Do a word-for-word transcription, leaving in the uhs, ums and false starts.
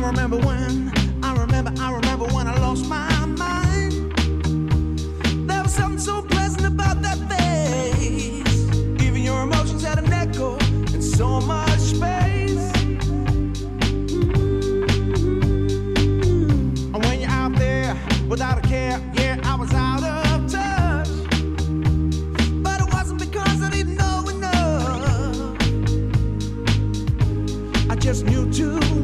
remember when, I remember, I remember when I lost my mind. There was something so pleasant about that face. Even your emotions had an echo in so much space. Mm-hmm. And when you're out there without a care, yeah, I was out of touch. But it wasn't because I didn't know enough. I just knew too